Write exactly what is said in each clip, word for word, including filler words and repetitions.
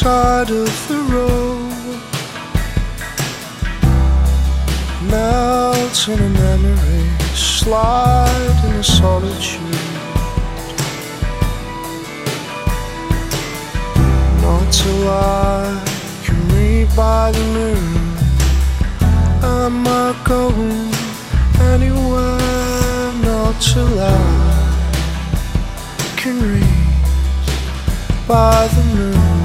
side of the road, melt in a memory, slide in a solitude. Not till I can read by the moon. Am I going anywhere? Not till I can read by the moon.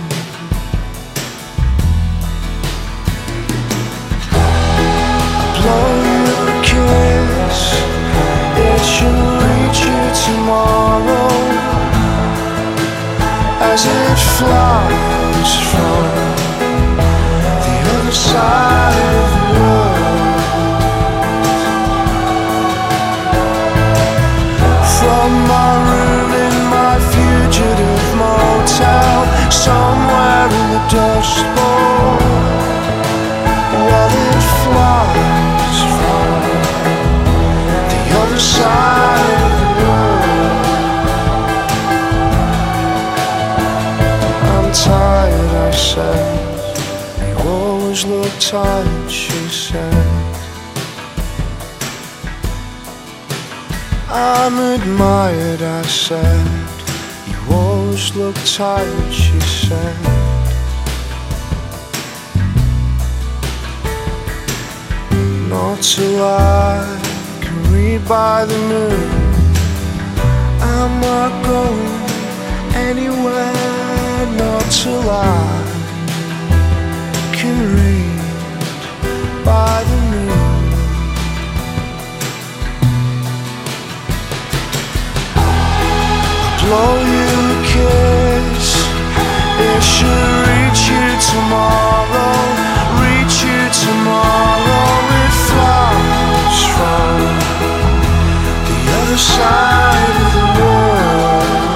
Blow you a kiss, it should reach you tomorrow, as it flies from the other side of the world. From my room in my fugitive motel, somewhere in the dust bowl, while it flies from the other side of the world. I'm tired, I said. You always look tired, she said. I'm admired, I said. You always look tired, she said. Not till I can read by the moon. Am I going anywhere? Not till I can read by the moon. Blow you a kiss, it should reach you tomorrow, reach you tomorrow. It flies from the other side of the world.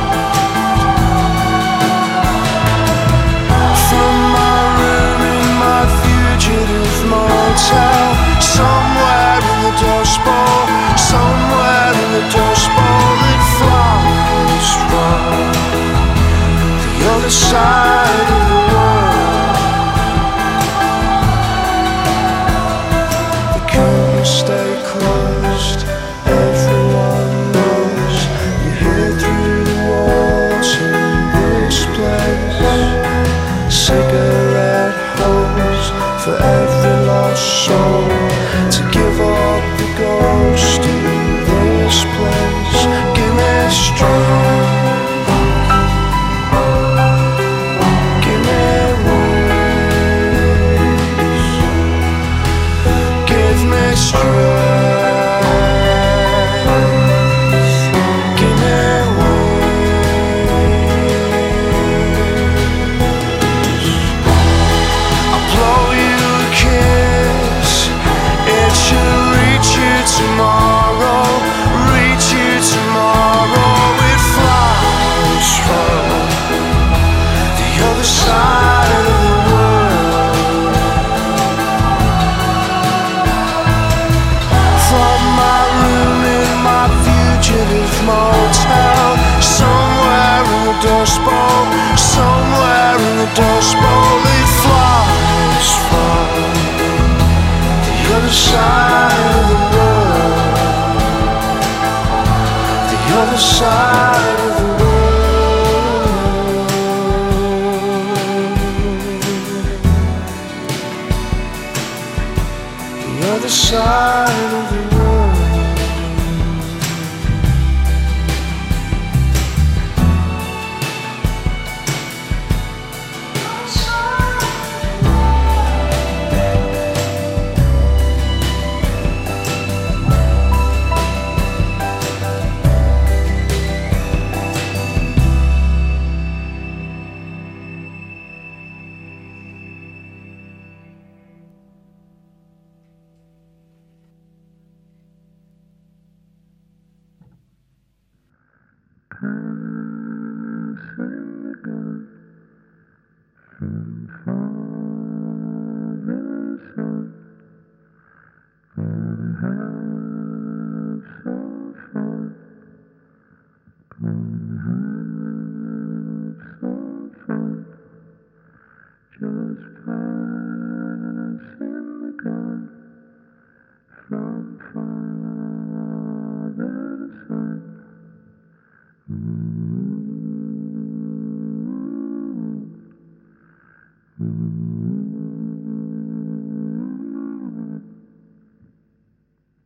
From my room in my fugitive motel, somewhere in the dust bowl, somewhere in the dust bowl, it flies from the other side of the world. The curtains stay closed, everyone knows. You hear through the walls in this place. Cigarette holes for every lost soul, to give up the ghost in this place. Give me strength, give me wings, give me strength, give me wings. I'll blow you a kiss, it should reach you tomorrow, reach you tomorrow. It flies from the other side of the world. From my room in my fugitive motel, somewhere in the dust bowl, somewhere in the dust bowl, it flies from the other side of the world. The other side of the world. The other side of the world. Turn